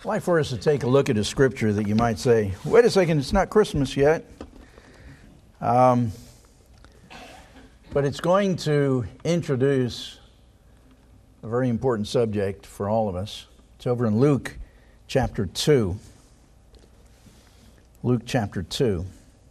I'd like for us to take a look at a scripture that you might say, wait a second, it's not Christmas yet. But it's going to introduce a very important subject for all of us. It's over in Luke chapter 2. Luke chapter 2.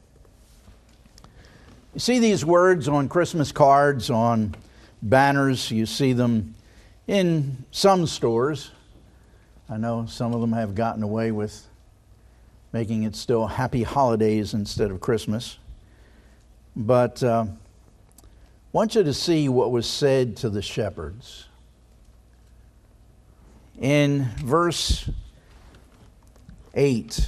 You see these words on Christmas cards, on banners. You see them in some stores. I know some of them have gotten away with making it still Happy Holidays instead of Christmas. But I want you to see what was said to the shepherds. In verse 8,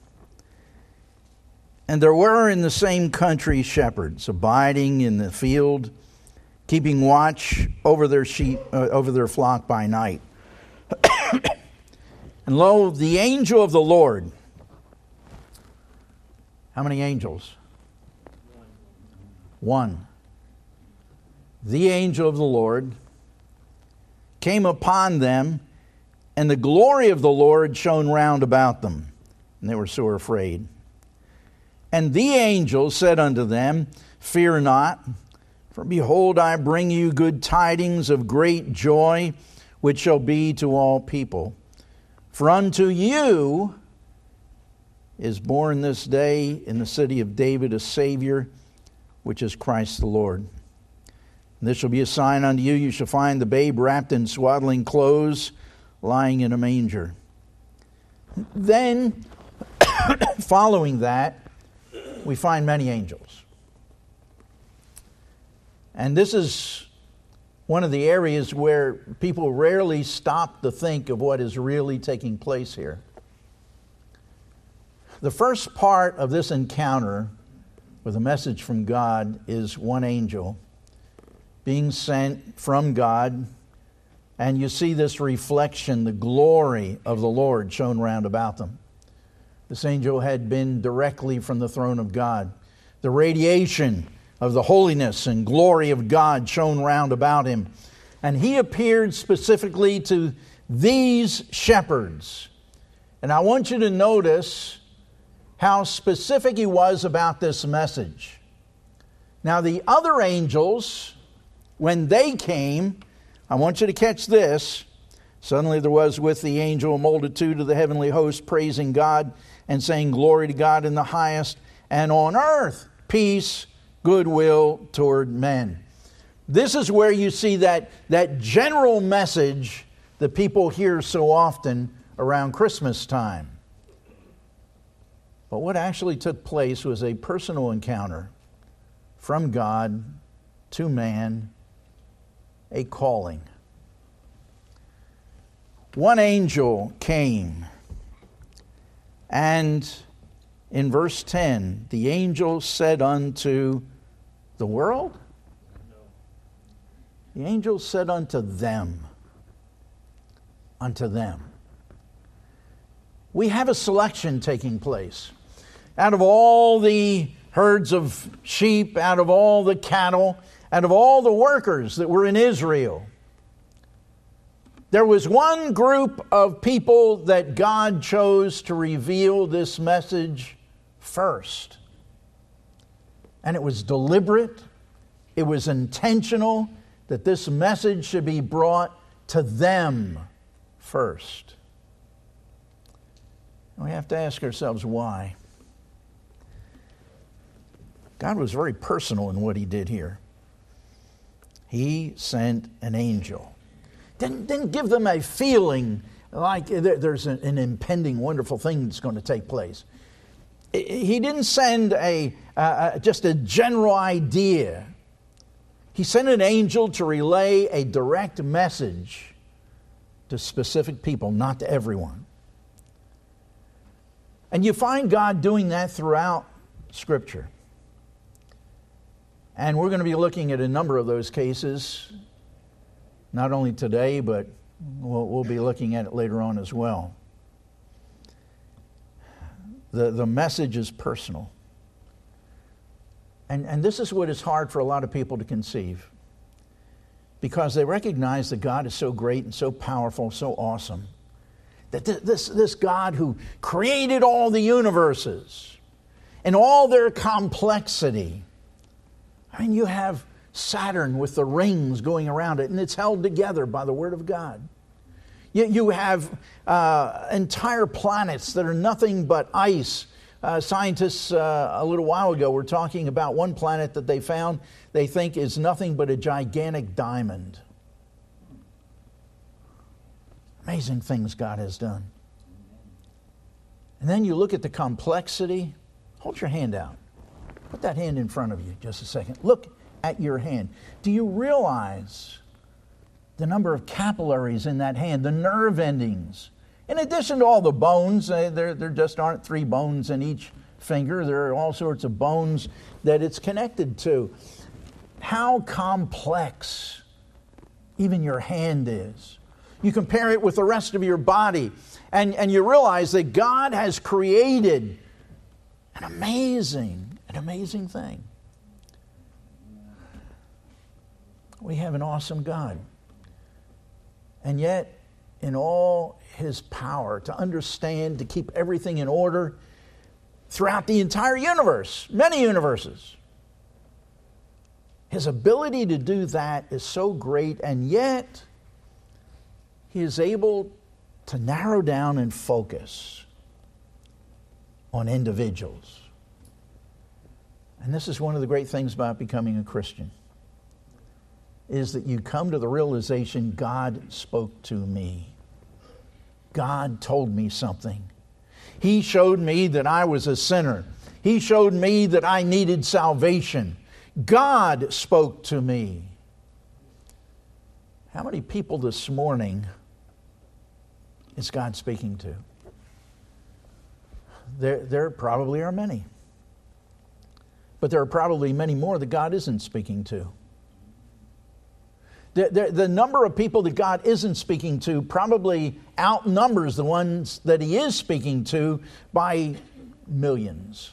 "And there were in the same country shepherds, abiding in the field, keeping watch over their sheep, over their flock by night. And lo, the angel of the Lord." How many angels? One. "The angel of the Lord came upon them, and the glory of the Lord shone round about them, and they were sore afraid. And the angel said unto them, Fear not, for behold, I bring you good tidings of great joy, which shall be to all people. For unto you is born this day in the city of David a Savior, which is Christ the Lord. And this shall be a sign unto you, you shall find the babe wrapped in swaddling clothes, lying in a manger." Then, following that, we find many angels. And this is one of the areas where people rarely stop to think of what is really taking place here. The first part of this encounter with a message from God is one angel being sent from God, and you see this reflection, the glory of the Lord shone round about them. This angel had been directly from the throne of God. The radiation of the holiness and glory of God shone round about him. And he appeared specifically to these shepherds. And I want you to notice how specific he was about this message. Now the other angels, when they came, I want you to catch this. "Suddenly there was with the angel a multitude of the heavenly host praising God and saying, Glory to God in the highest, and on earth peace, goodwill toward men." This is where you see that general message that people hear so often around Christmas time. But what actually took place was a personal encounter from God to man, a calling. One angel came, and in verse 10, the angel said unto the world? The angel said unto them. Unto them. We have a selection taking place. Out of all the herds of sheep, out of all the cattle, out of all the workers that were in Israel, there was one group of people that God chose to reveal this message first. And it was deliberate, it was intentional that this message should be brought to them first. And we have to ask ourselves why. God was very personal in what he did here. He sent an angel. Didn't give them a feeling like there's an impending wonderful thing that's going to take place. He didn't send just a general idea. He sent an angel to relay a direct message to specific people, not to everyone. And you find God doing that throughout Scripture. And we're going to be looking at a number of those cases, not only today, but we'll be looking at it later on as well. The message is personal. And this is what is hard for a lot of people to conceive. Because they recognize that God is so great and so powerful, so awesome, That this God who created all the universes and all their complexity. I mean, you have Saturn with the rings going around it, and it's held together by the Word of God. You have entire planets that are nothing but ice. Scientists a little while ago were talking about one planet that they found they think is nothing but a gigantic diamond. Amazing things God has done. And then you look at the complexity. Hold your hand out. Put that hand in front of you just a second. Look at your hand. Do you realize the number of capillaries in that hand, the nerve endings? In addition to all the bones, there just aren't 3 bones in each finger. There are all sorts of bones that it's connected to. How complex even your hand is. You compare it with the rest of your body, and you realize that God has created an amazing thing. We have an awesome God. And yet, in all His power to understand, to keep everything in order throughout the entire universe, many universes, His ability to do that is so great, and yet He is able to narrow down and focus on individuals. And this is one of the great things about becoming a Christian, is that you come to the realization, God spoke to me. God told me something. He showed me that I was a sinner. He showed me that I needed salvation. God spoke to me. How many people this morning is God speaking to? There probably are many. But there are probably many more that God isn't speaking to. The number of people that God isn't speaking to probably outnumbers the ones that He is speaking to by millions.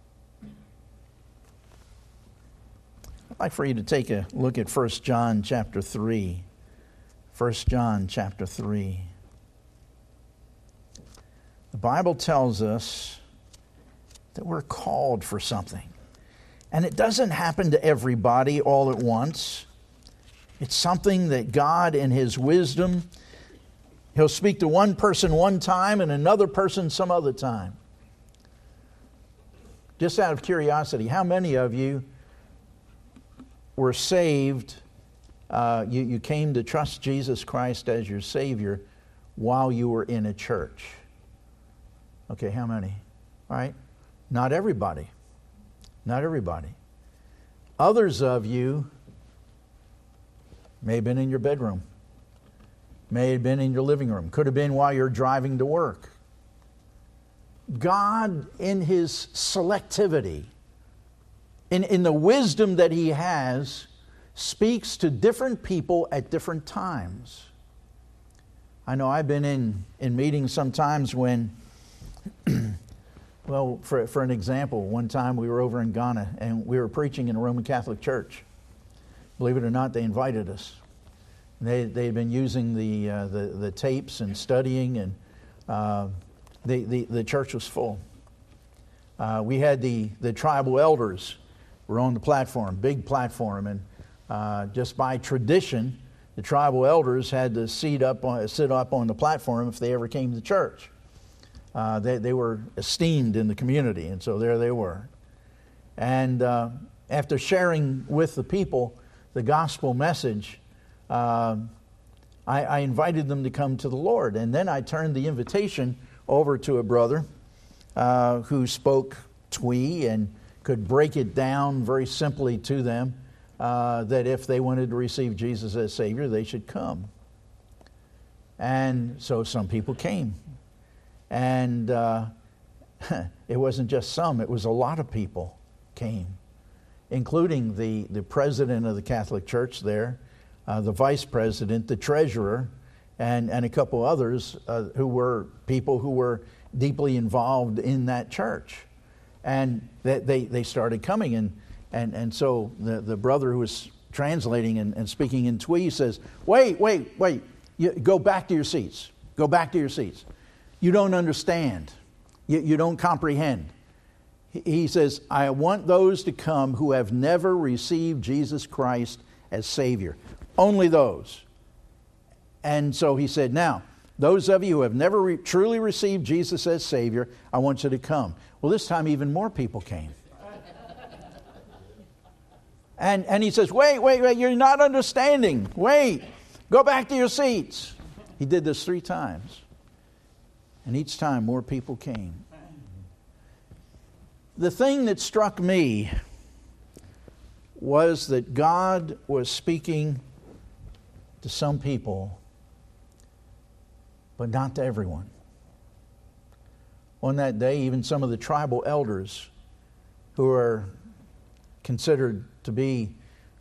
I'd like for you to take a look at 1 John chapter 3. 1 John chapter 3. The Bible tells us that we're called for something. And it doesn't happen to everybody all at once. It's something that God in His wisdom, He'll speak to one person one time and another person some other time. Just out of curiosity, how many of you were saved, you came to trust Jesus Christ as your Savior while you were in a church? Okay, how many? All right. Not everybody. Not everybody. Others of you may have been in your bedroom. May have been in your living room. Could have been while you're driving to work. God, in His selectivity, in the wisdom that He has, speaks to different people at different times. I know I've been in meetings sometimes when, well, for an example, one time we were over in Ghana and we were preaching in a Roman Catholic church. Believe it or not, they invited us. They'd been using the tapes and studying, and the church was full. We had the tribal elders were on the platform, big platform, and just by tradition, the tribal elders had to sit up on the platform if they ever came to church. They were esteemed in the community, and so there they were. And after sharing with the people the gospel message, I invited them to come to the Lord. And then I turned the invitation over to a brother who spoke Twi and could break it down very simply to them, that if they wanted to receive Jesus as Savior, they should come. And so some people came. And it wasn't just some, it was a lot of people came, including the president of the Catholic Church there, the vice president, the treasurer, and a couple others who were people who were deeply involved in that church. And they started coming, and so the brother who was translating and speaking in Twi says, wait, go back to your seats. Go back to your seats. You don't understand. You don't comprehend. He says, I want those to come who have never received Jesus Christ as Savior. Only those. And so he said, now, those of you who have never truly received Jesus as Savior, I want you to come. Well, this time even more people came. And he says, wait, you're not understanding. Wait, go back to your seats. He did this 3 times. And each time more people came. The thing that struck me was that God was speaking to some people, but not to everyone. On that day, even some of the tribal elders who are considered to be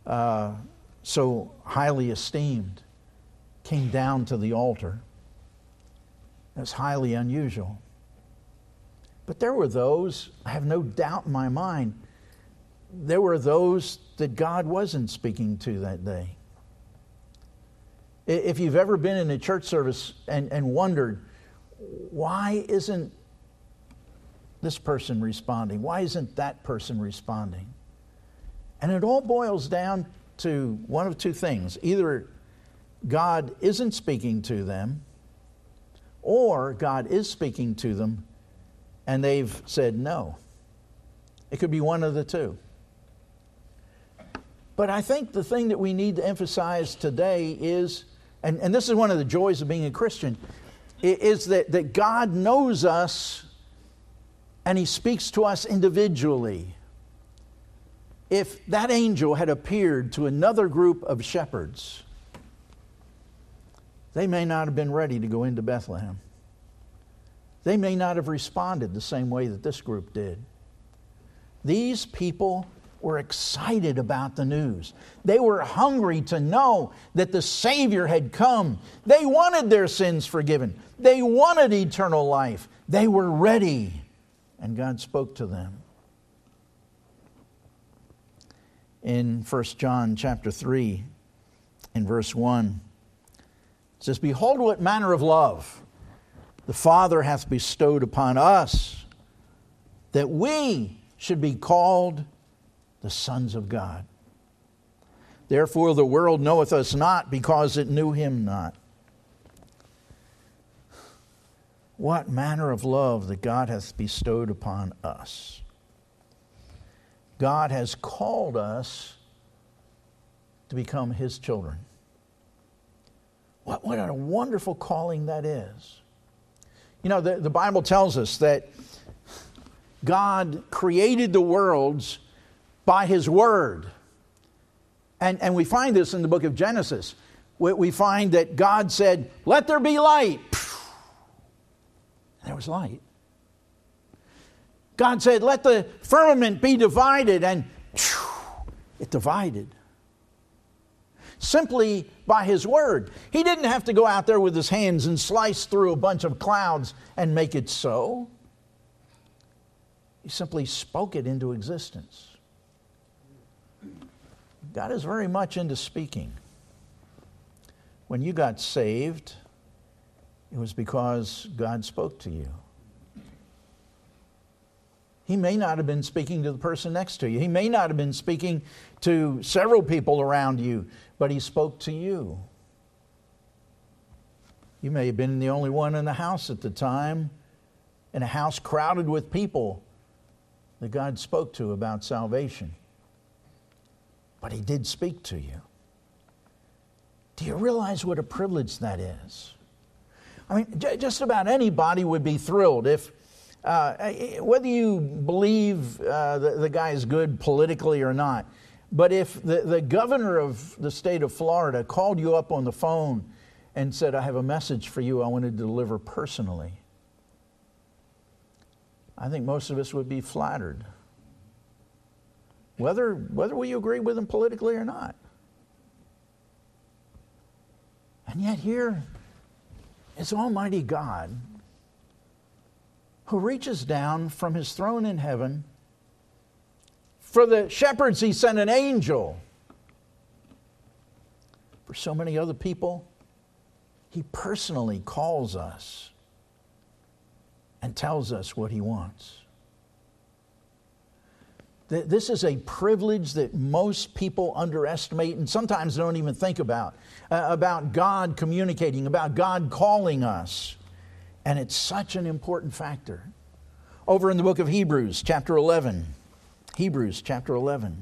so highly esteemed came down to the altar. That's highly unusual. But there were those, I have no doubt in my mind, there were those that God wasn't speaking to that day. If you've ever been in a church service and wondered, why isn't this person responding? Why isn't that person responding? And it all boils down to one of 2 things. Either God isn't speaking to them, or God is speaking to them and they've said no. It could be one of the 2. But I think the thing that we need to emphasize today is, and this is one of the joys of being a Christian, is that God knows us and He speaks to us individually. If that angel had appeared to another group of shepherds, they may not have been ready to go into Bethlehem. They may not have responded the same way that this group did. These people were excited about the news. They were hungry to know that the Savior had come. They wanted their sins forgiven. They wanted eternal life. They were ready, and God spoke to them. In 1 John chapter 3, in verse 1, it says, Behold what manner of love the Father hath bestowed upon us, that we should be called the sons of God. Therefore the world knoweth us not, because it knew Him not. What manner of love that God hath bestowed upon us. God has called us to become His children. What a wonderful calling that is. You know, the Bible tells us that God created the worlds by His Word. And we find this in the book of Genesis. We find that God said, let there be light. There was light. God said, let the firmament be divided, and it divided. Simply by His Word. He didn't have to go out there with His hands and slice through a bunch of clouds and make it so. He simply spoke it into existence. God is very much into speaking. When you got saved, it was because God spoke to you. He may not have been speaking to the person next to you. He may not have been speaking to several people around you, but He spoke to you. You may have been the only one in the house at the time, in a house crowded with people that God spoke to about salvation. But He did speak to you. Do you realize what a privilege that is? I mean, just about anybody would be thrilled if, whether you believe the guy is good politically or not, but if the governor of the state of Florida called you up on the phone and said, I have a message for you I want to deliver personally, I think most of us would be flattered. Whether we agree with him politically or not. And yet here is Almighty God, who reaches down from His throne in heaven. For the shepherds He sent an angel. For so many other people, He personally calls us and tells us what He wants. This is a privilege that most people underestimate and sometimes don't even think about God communicating, about God calling us. And it's such an important factor. Over in the book of Hebrews, chapter 11. Hebrews, chapter 11.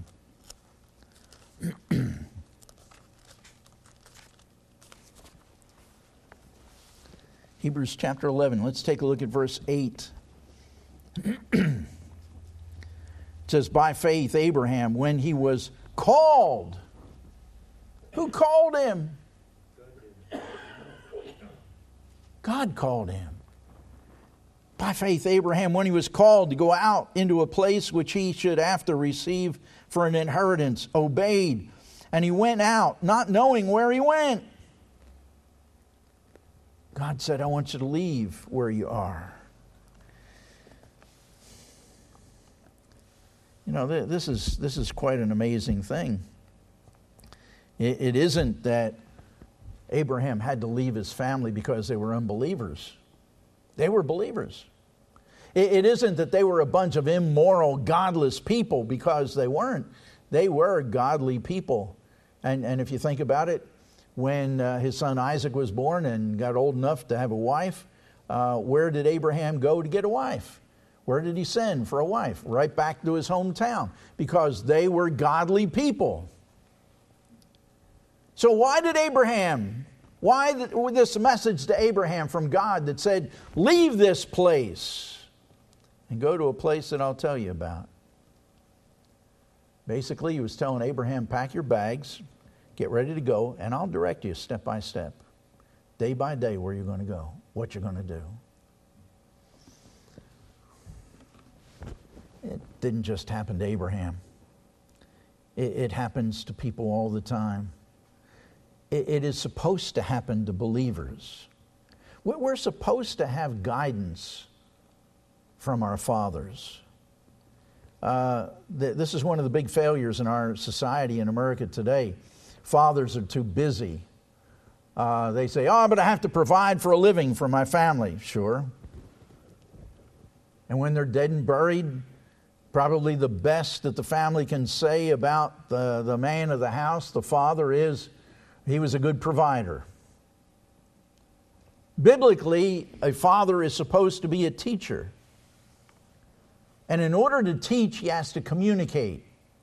Hebrews, chapter 11. Let's take a look at verse 8. It says, by faith, Abraham, when he was called. Who called him? God called him. By faith, Abraham, when he was called to go out into a place which he should after receive for an inheritance, obeyed. And he went out, not knowing where he went. God said, I want you to leave where you are. You know, this is quite an amazing thing. It isn't that Abraham had to leave his family because they were unbelievers. They were believers. It isn't that they were a bunch of immoral, godless people because they weren't. They were godly people. And if you think about it, when his son Isaac was born and got old enough to have a wife, where did Abraham go to get a wife? Where did he send for a wife? Right back to his hometown, because they were godly people. So why this message to Abraham from God that said, leave this place and go to a place that I'll tell you about? Basically, he was telling Abraham, pack your bags, get ready to go, and I'll direct you step by step, day by day, where you're going to go, what you're going to do. It didn't just happen to Abraham. It happens to people all the time. It is supposed to happen to believers. We're supposed to have guidance from our fathers. This is one of the big failures in our society in America today. Fathers are too busy. They say, but I have to provide for a living for my family. Sure. And when they're dead and buried, probably the best that the family can say about the man of the house, the father, is he was a good provider. Biblically, a father is supposed to be a teacher. And in order to teach, he has to communicate.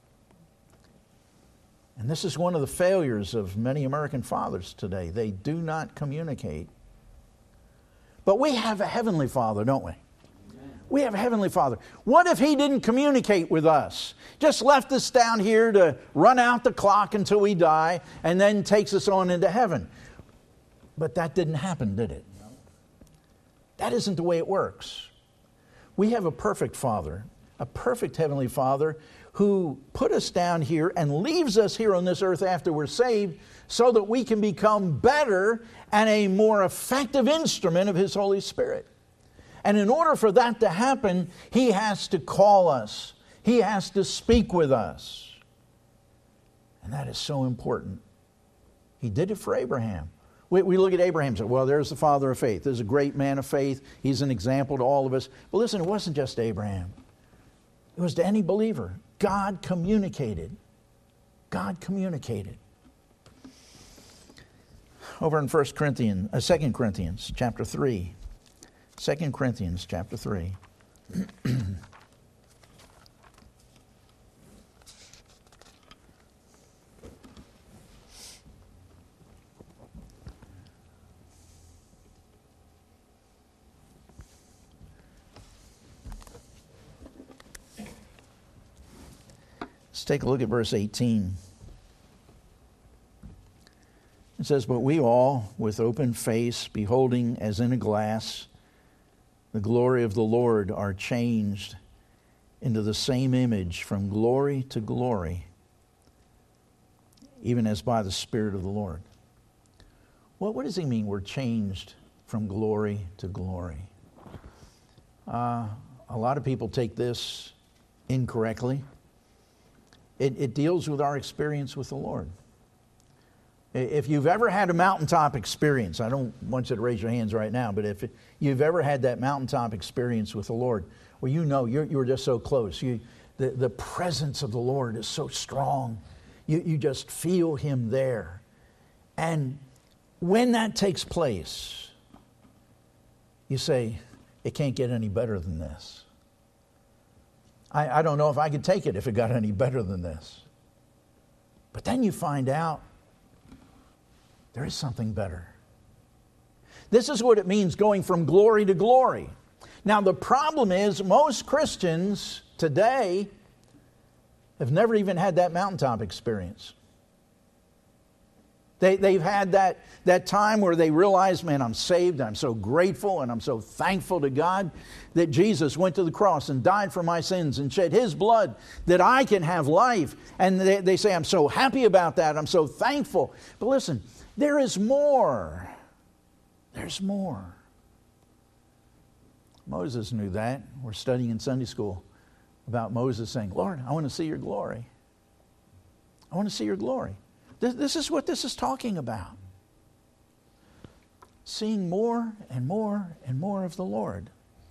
And this is one of the failures of many American fathers today. They do not communicate. But we have a heavenly Father, don't we? We have a heavenly Father. What if He didn't communicate with us? Just left us down here to run out the clock until we die and then takes us on into heaven. But that didn't happen, did it? That isn't the way it works. We have a perfect Father, a perfect heavenly Father who put us down here and leaves us here on this earth after we're saved so that we can become better and a more effective instrument of His Holy Spirit. And in order for that to happen, He has to call us. He has to speak with us. And that is so important. He did it for Abraham. We look at Abraham and say, well, there's the father of faith. There's a great man of faith. He's an example to all of us. But listen, it wasn't just Abraham. It was to any believer. God communicated. God communicated. Over in 2 Corinthians chapter 3. 2 Corinthians chapter 3. Let's take a look at verse 18. It says, but we all, with open face, beholding as in a glass the glory of the Lord, are changed into the same image from glory to glory, even as by the Spirit of the Lord. What does he mean we're changed from glory to glory? A lot of people take this incorrectly. It deals with our experience with the Lord. If you've ever had a mountaintop experience, I don't want you to raise your hands right now, but if you've ever had that mountaintop experience with the Lord, where you know you're just so close, the presence of the Lord is so strong, you just feel Him there. And when that takes place, you say, it can't get any better than this. I don't know if I could take it if it got any better than this. But then you find out there is something better. This is what it means going from glory to glory. Now the problem is most Christians today have never even had that mountaintop experience. They've had that time where they realize, man, I'm saved, I'm so grateful, and I'm so thankful to God that Jesus went to the cross and died for my sins and shed His blood that I can have life. And they say, I'm so happy about that, I'm so thankful. But listen, there is more. There's more. Moses knew that. We're studying in Sunday school about Moses saying, Lord, I want to see your glory. I want to see your glory. This is what this is talking about. Seeing more and more and more of the Lord.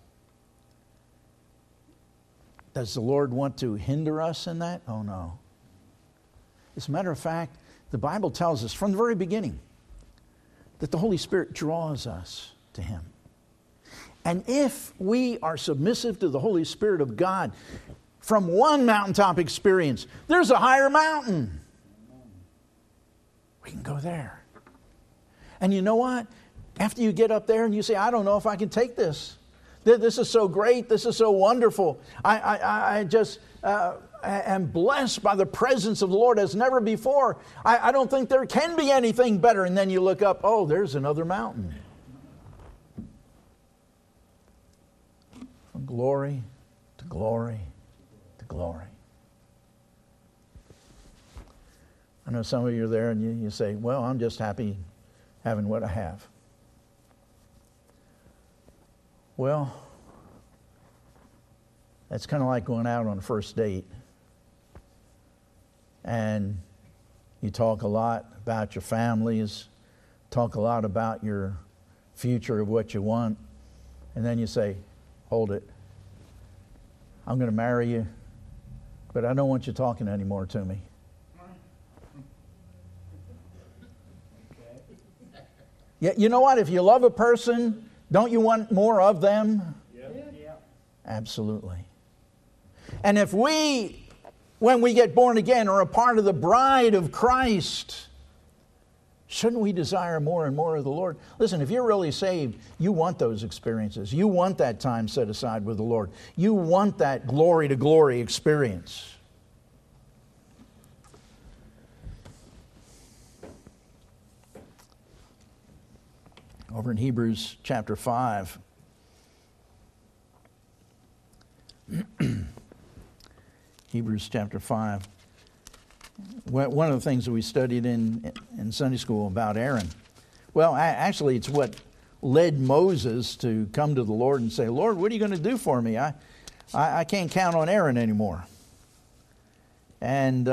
Does the Lord want to hinder us in that? Oh, no. As a matter of fact, the Bible tells us from the very beginning that the Holy Spirit draws us to Him. And if we are submissive to the Holy Spirit of God, from one mountaintop experience, there's a higher mountain. We can go there. And you know what? After you get up there and you say, I don't know if I can take this. This is so great. This is so wonderful. I just am blessed by the presence of the Lord as never before. I don't think there can be anything better. And then you look up, oh, there's another mountain. From glory to glory to glory. I know some of you are there and you say, well, I'm just happy having what I have. Well, that's kind of like going out on a first date. And you talk a lot about your families, talk a lot about your future of what you want, and then you say, hold it. I'm going to marry you, but I don't want you talking anymore to me. Yeah, you know what? If you love a person, don't you want more of them? Yeah. Absolutely. And if we, when we get born again, are a part of the bride of Christ, shouldn't we desire more and more of the Lord? Listen, if you're really saved, you want those experiences. You want that time set aside with the Lord. You want that glory to glory experience. Over in Hebrews chapter 5. Hebrews chapter 5. One of the things that we studied in Sunday school about Aaron. Well, actually, it's what led Moses to come to the Lord and say, Lord, what are you going to do for me? I can't count on Aaron anymore. And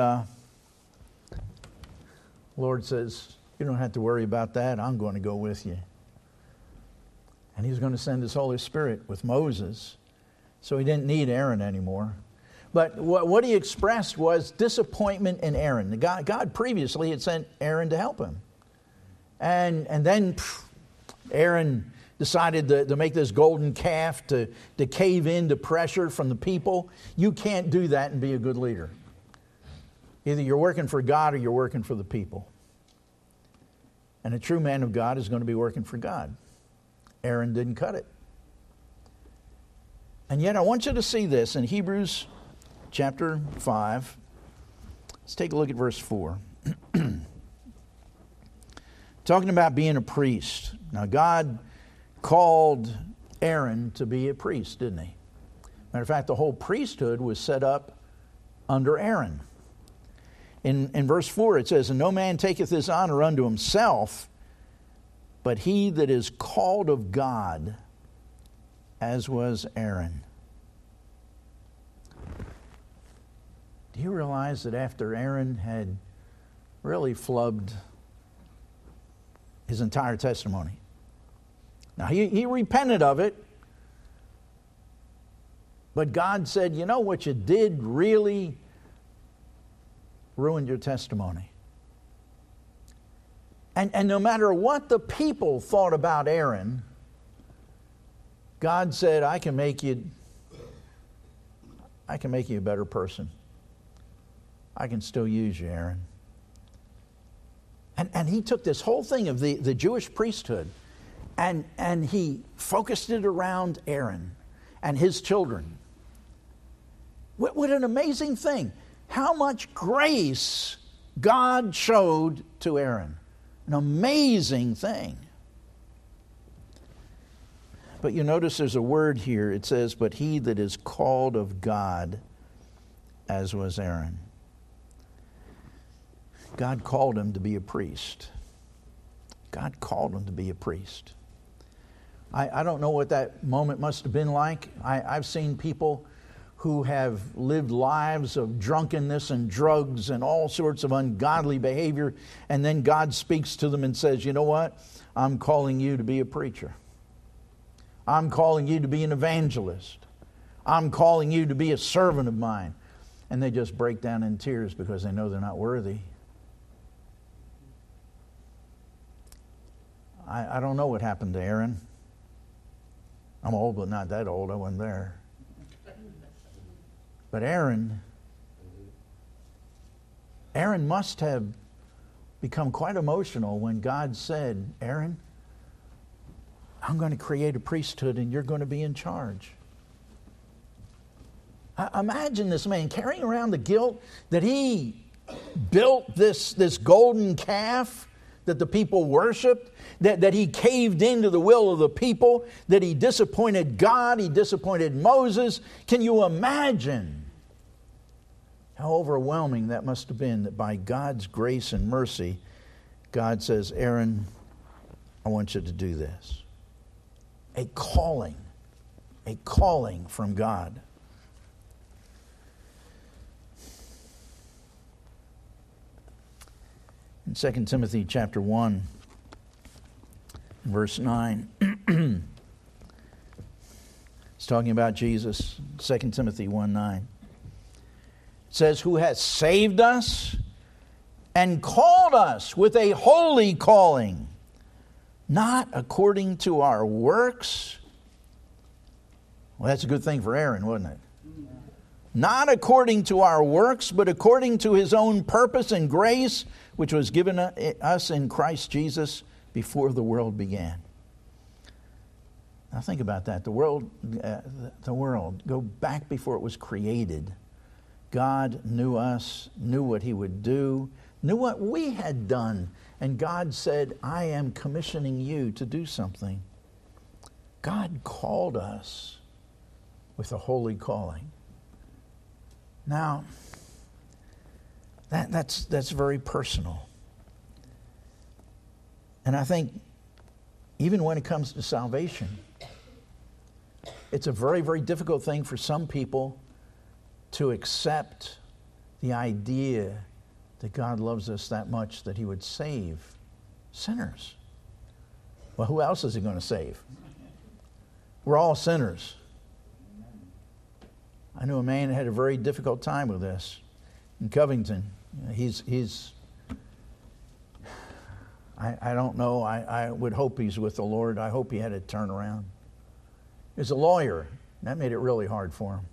Lord says, you don't have to worry about that. I'm going to go with you. And He's going to send His Holy Spirit with Moses. So He didn't need Aaron anymore. But what He expressed was disappointment in Aaron. God previously had sent Aaron to help him. And then Aaron decided to make this golden calf to cave in to pressure from the people. You can't do that and be a good leader. Either you're working for God or you're working for the people. And a true man of God is going to be working for God. Aaron didn't cut it. And yet I want you to see this in Hebrews chapter 5. Let's take a look at verse 4. Talking about being a priest. Now God called Aaron to be a priest, didn't He? Matter of fact, the whole priesthood was set up under Aaron. In verse 4 it says, and no man taketh this honor unto himself, but he that is called of God, as was Aaron. Do you realize that after Aaron had really flubbed his entire testimony. Now, he repented of it, but God said, you know what you did really ruined your testimony. And no matter what the people thought about Aaron, God said, I can make you a better person. I can still use you, Aaron. And he took this whole thing of the Jewish priesthood and he focused it around Aaron and his children. What an amazing thing. How much grace God showed to Aaron. An amazing thing. But you notice there's a word here. It says, but he that is called of God, as was Aaron. God called him to be a priest. God called him to be a priest. I don't know what that moment must have been like. I've seen people who have lived lives of drunkenness and drugs and all sorts of ungodly behavior, and then God speaks to them and says, you know what? I'm calling you to be a preacher. I'm calling you to be an evangelist. I'm calling you to be a servant of mine. And they just break down in tears because they know they're not worthy. I don't know what happened to Aaron. I'm old, but not that old. I wasn't there. But Aaron must have become quite emotional when God said, Aaron, I'm going to create a priesthood and you're going to be in charge. Imagine this man carrying around the guilt that he built this golden calf that the people worshiped, that he caved into the will of the people, that he disappointed God, he disappointed Moses. Can you imagine how overwhelming that must have been, that by God's grace and mercy, God says, Aaron, I want you to do this. A calling from God. In 2 Timothy chapter 1, verse 9, it's talking about Jesus. 2 Timothy 1:9. It says, who has saved us and called us with a holy calling, not according to our works. Well, that's a good thing for Aaron, wasn't it? Not according to our works, but according to his own purpose and grace, which was given us in Christ Jesus before the world began. Now think about that. The world, go back before it was created. God knew us, knew what he would do, knew what we had done. And God said, I am commissioning you to do something. God called us with a holy calling. Now, that's very personal. And I think even when it comes to salvation, it's a very, very difficult thing for some people to accept the idea that God loves us that much that he would save sinners. Well, who else is he going to save? We're all sinners. I knew a man that had a very difficult time with this in Covington. I don't know. I would hope he's with the Lord. I hope he had a turnaround. He's a lawyer. That made it really hard for him.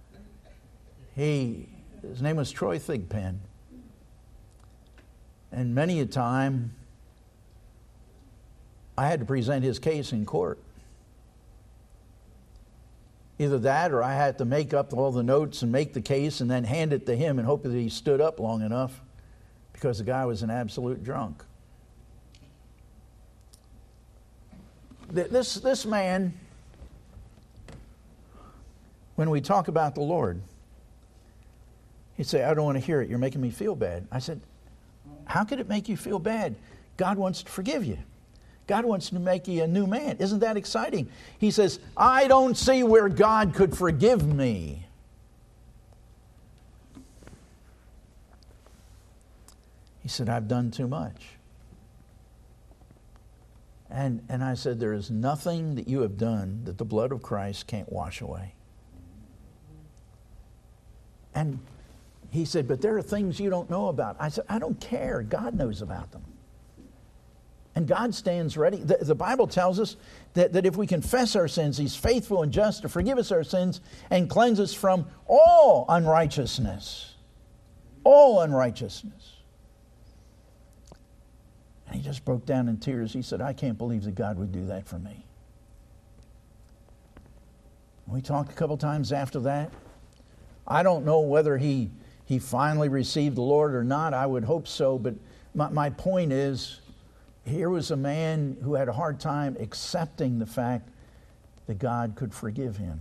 His name was Troy Thigpen. And many a time, I had to present his case in court. Either that or I had to make up all the notes and make the case and then hand it to him and hope that he stood up long enough, because the guy was an absolute drunk. This man, when we talk about the Lord, he'd say, I don't want to hear it. You're making me feel bad. I said, how could it make you feel bad? God wants to forgive you. God wants to make you a new man. Isn't that exciting? He says, I don't see where God could forgive me. He said, I've done too much. And I said, there is nothing that you have done that the blood of Christ can't wash away. And he said, but there are things you don't know about. I said, I don't care. God knows about them. And God stands ready. The Bible tells us that if we confess our sins, He's faithful and just to forgive us our sins and cleanse us from all unrighteousness. All unrighteousness. And he just broke down in tears. He said, I can't believe that God would do that for me. We talked a couple times after that. I don't know whether he finally received the Lord or not. I would hope so. But my point is, here was a man who had a hard time accepting the fact that God could forgive him.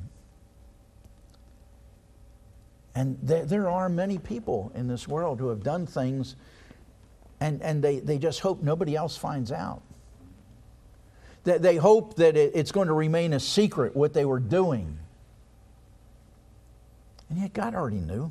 And there are many people in this world who have done things and they just hope nobody else finds out. They hope that it's going to remain a secret what they were doing. And yet God already knew.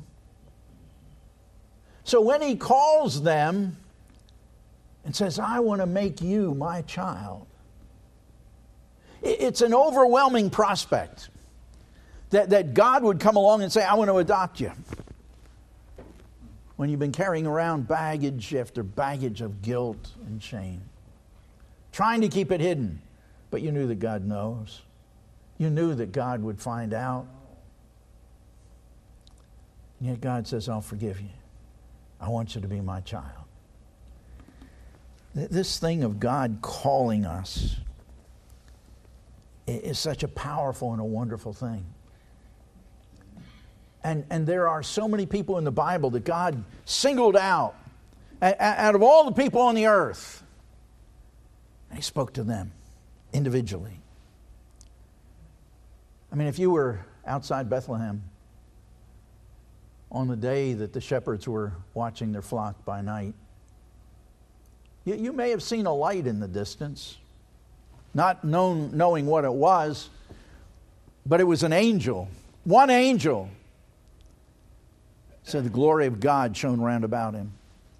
So when He calls them and says, I want to make you my child, it's an overwhelming prospect that God would come along and say, I want to adopt you. When you've been carrying around baggage after baggage of guilt and shame, trying to keep it hidden, but you knew that God knows. You knew that God would find out. And yet God says, I'll forgive you. I want you to be my child. This thing of God calling us is such a powerful and a wonderful thing. And there are so many people in the Bible that God singled out of all the people on the earth. And He spoke to them individually. I mean, if you were outside Bethlehem on the day that the shepherds were watching their flock by night, you may have seen a light in the distance, not knowing what it was, but it was an angel. One angel said the glory of God shone round about him.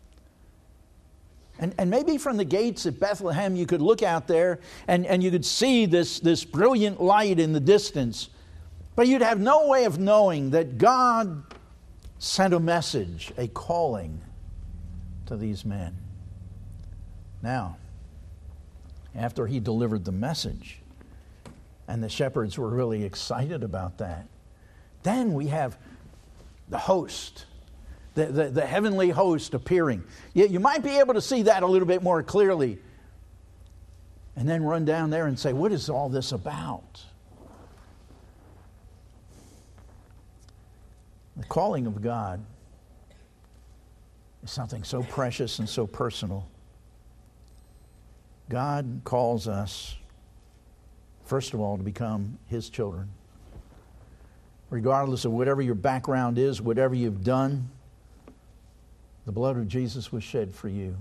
And maybe from the gates at Bethlehem you could look out there and you could see this brilliant light in the distance, but you'd have no way of knowing that God sent a message, a calling to these men. Now, after He delivered the message, and the shepherds were really excited about that, then we have the host, the heavenly host appearing. You might be able to see that a little bit more clearly. And then run down there and say, what is all this about? The calling of God is something so precious and so personal. God calls us, first of all, to become His children. Regardless of whatever your background is, whatever you've done, the blood of Jesus was shed for you.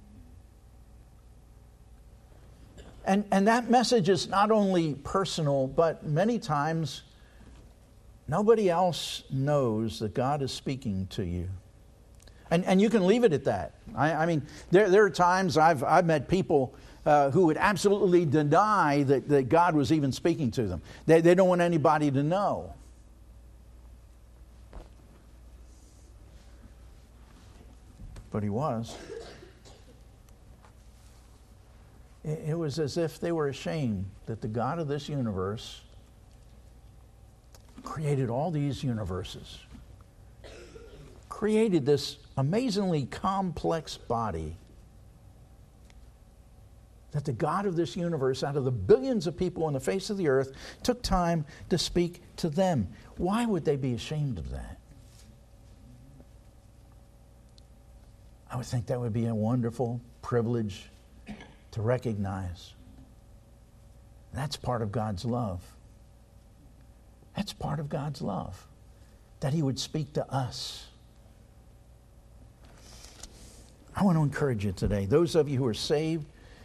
And that message is not only personal, but many times nobody else knows that God is speaking to you. And you can leave it at that. I mean, there are times I've met people who would absolutely deny that God was even speaking to them. They don't want anybody to know. But He was. It was as if they were ashamed that the God of this universe created all these universes, created this amazingly complex body, that the God of this universe, out of the billions of people on the face of the earth, took time to speak to them. Why would they be ashamed of that? I would think that would be a wonderful privilege to recognize. That's part of God's love. That's part of God's love, that He would speak to us. I want to encourage you today, those of you who are saved.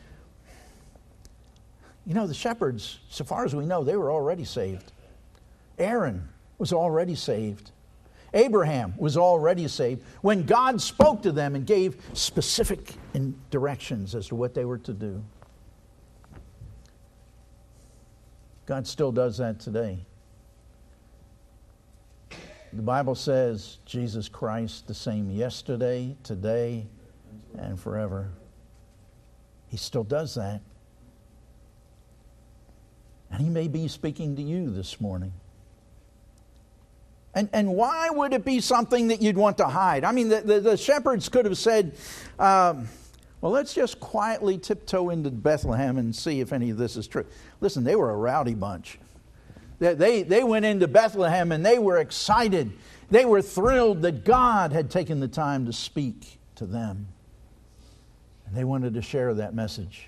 You know, the shepherds, so far as we know, they were already saved. Aaron was already saved. Abraham was already saved when God spoke to them and gave specific directions as to what they were to do. God still does that today. The Bible says Jesus Christ the same yesterday, today, and forever. He still does that. And He may be speaking to you this morning. And why would it be something that you'd want to hide? I mean, the shepherds could have said, well, let's just quietly tiptoe into Bethlehem and see if any of this is true. Listen, they were a rowdy bunch. They went into Bethlehem and they were excited. They were thrilled that God had taken the time to speak to them. And they wanted to share that message.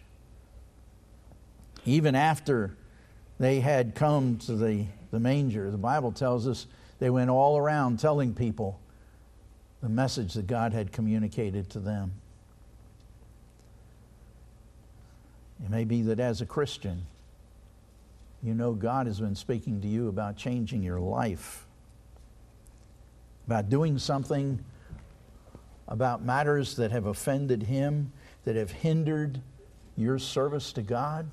Even after they had come to the manger, the Bible tells us they went all around telling people the message that God had communicated to them. It may be that as a Christian, you know God has been speaking to you about changing your life, about doing something about matters that have offended Him, that have hindered your service to God.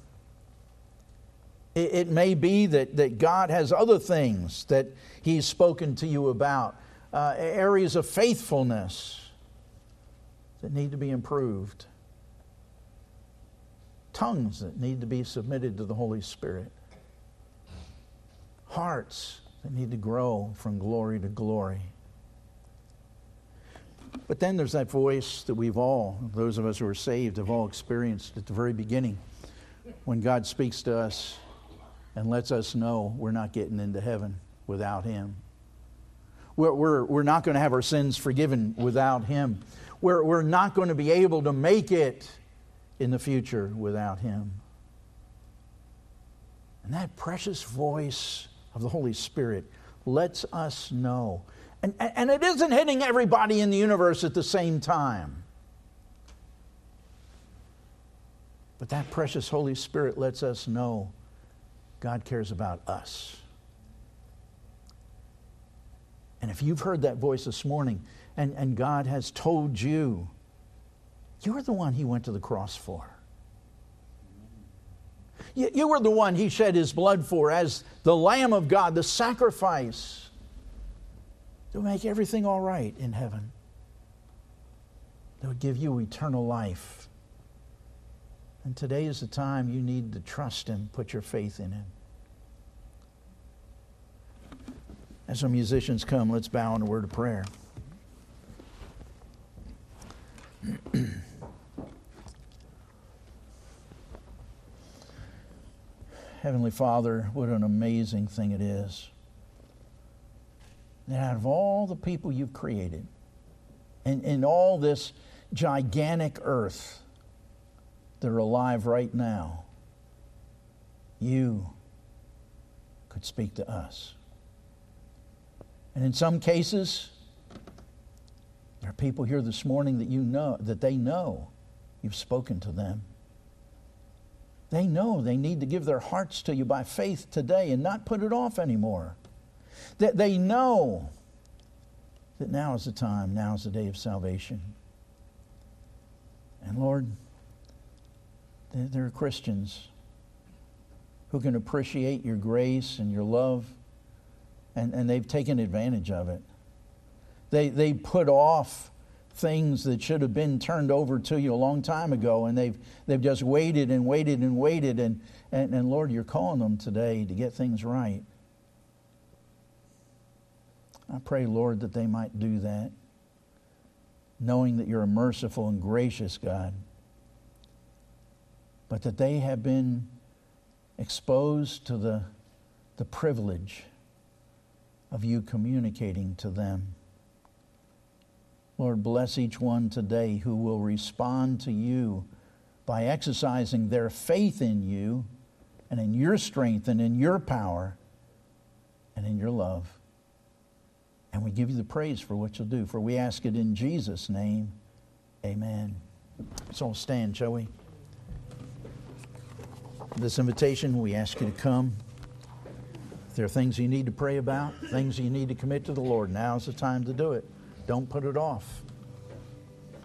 It may be that God has other things that He's spoken to you about, areas of faithfulness that need to be improved, tongues that need to be submitted to the Holy Spirit, hearts that need to grow from glory to glory. But then there's that voice that we've all, those of us who are saved, have all experienced at the very beginning, when God speaks to us and lets us know we're not getting into heaven without Him. We're not going to have our sins forgiven without Him. We're not going to be able to make it in the future without Him. And that precious voice of the Holy Spirit lets us know. And it isn't hitting everybody in the universe at the same time. But that precious Holy Spirit lets us know God cares about us. And if you've heard that voice this morning and God has told you, you're the one He went to the cross for. You were the one He shed His blood for as the Lamb of God, the sacrifice to make everything all right in heaven. That would give you eternal life. And today is the time you need to trust Him, put your faith in Him. As our musicians come, let's bow in a word of prayer. Heavenly Father, what an amazing thing it is that out of all the people You've created, and in all this gigantic earth that are alive right now, You could speak to us. And in some cases, there are people here this morning that You know, that they know You've spoken to them. They know they need to give their hearts to You by faith today and not put it off anymore. That they know that now is the time, now is the day of salvation. And Lord, there are Christians who can appreciate Your grace and Your love, and they've taken advantage of it. They put off things that should have been turned over to You a long time ago, and they've just waited and waited and waited, and Lord, You're calling them today to get things right. I pray, Lord, that they might do that, knowing that You're a merciful and gracious God, but that they have been exposed to the privilege of You communicating to them. Lord, bless each one today who will respond to You by exercising their faith in You and in Your strength and in Your power and in Your love. And we give You the praise for what You'll do, for we ask it in Jesus' name. Amen. So we'll stand, shall we? This invitation, we ask you to come. If there are things you need to pray about, things you need to commit to the Lord, now's the time to do it. Don't put it off.